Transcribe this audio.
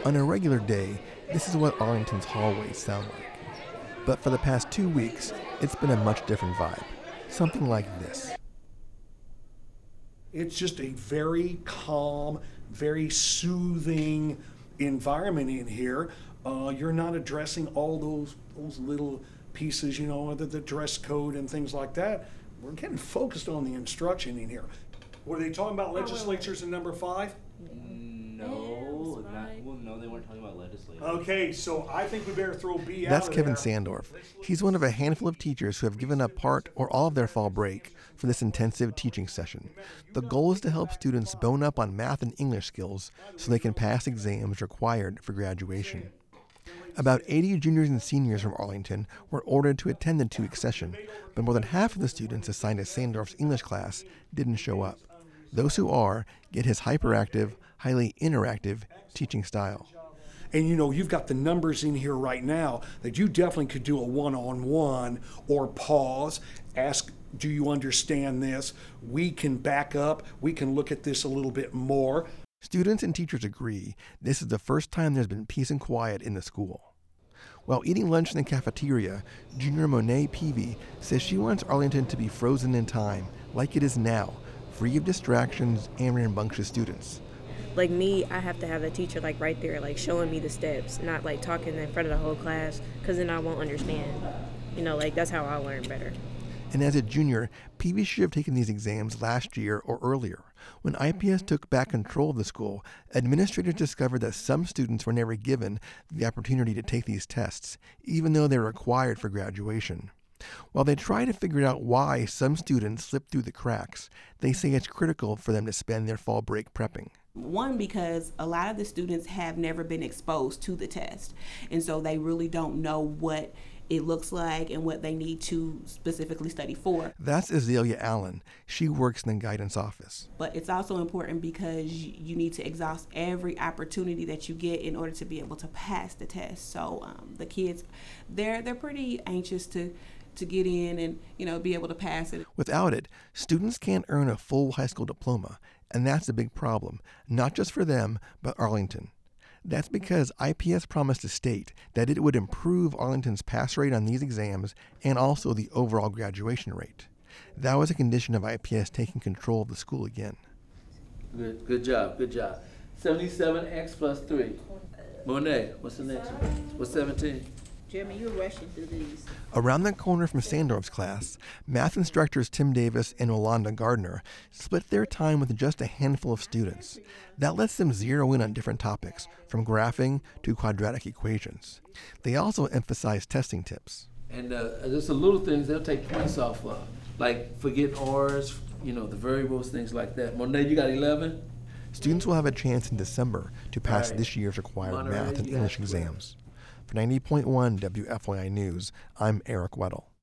On a regular day, this is what Arlington's hallways sound like. But for the past 2 weeks, it's been a much different vibe. Something like this. It's just a very calm, very soothing environment in here. You're not addressing all those little pieces, the dress code and things like that. We're getting focused on the instruction in here. Were they talking about legislatures in number 5? No, no, they weren't talking about legislators. Okay, so I think we better throw B out That's of Kevin there. Sandorf. He's one of a handful of teachers who have given up part or all of their fall break for this intensive teaching session. The goal is to help students bone up on math and English skills so they can pass exams required for graduation. About 80 juniors and seniors from Arlington were ordered to attend the 2-week session, but more than half of the students assigned to Sandorf's English class didn't show up. Those who are get his hyperactive, highly interactive teaching style. And you've got the numbers in here right now that you definitely could do a one-on-one or pause, ask, do you understand this? We can back up, we can look at this a little bit more. Students and teachers agree this is the first time there's been peace and quiet in the school. While eating lunch in the cafeteria, junior Monet Peavy says she wants Arlington to be frozen in time, like it is now, free of distractions and rambunctious students. Like me, I have to have a teacher right there, showing me the steps, not talking in front of the whole class, because then I won't understand. That's how I learn better. And as a junior, Peavy should have taken these exams last year or earlier. When IPS took back control of the school, administrators discovered that some students were never given the opportunity to take these tests, even though they were required for graduation. While they try to figure out why some students slip through the cracks, they say it's critical for them to spend their fall break prepping. One, because a lot of the students have never been exposed to the test, and so they really don't know what it looks like and what they need to specifically study for. That's Azalea Allen. She works in the guidance office. But it's also important because you need to exhaust every opportunity that you get in order to be able to pass the test. So the kids, they're pretty anxious to get in and be able to pass it. Without it, students can't earn a full high school diploma, and that's a big problem, not just for them, but Arlington. That's because IPS promised to state that it would improve Arlington's pass rate on these exams and also the overall graduation rate. That was a condition of IPS taking control of the school again. Good job. 77x plus 3. Monet, what's the next one? What's 17? Jeremy, you're rushing through these. Around the corner from Sandorf's class, math instructors Tim Davis and Rolanda Gardner split their time with just a handful of students. That lets them zero in on different topics, from graphing to quadratic equations. They also emphasize testing tips. And just the little things they'll take points off of, like forget R's, the variables, things like that. Monet, you got 11? Students will have a chance in December to pass this year's required math and English exams. For 90.1 WFYI News, I'm Eric Weddle.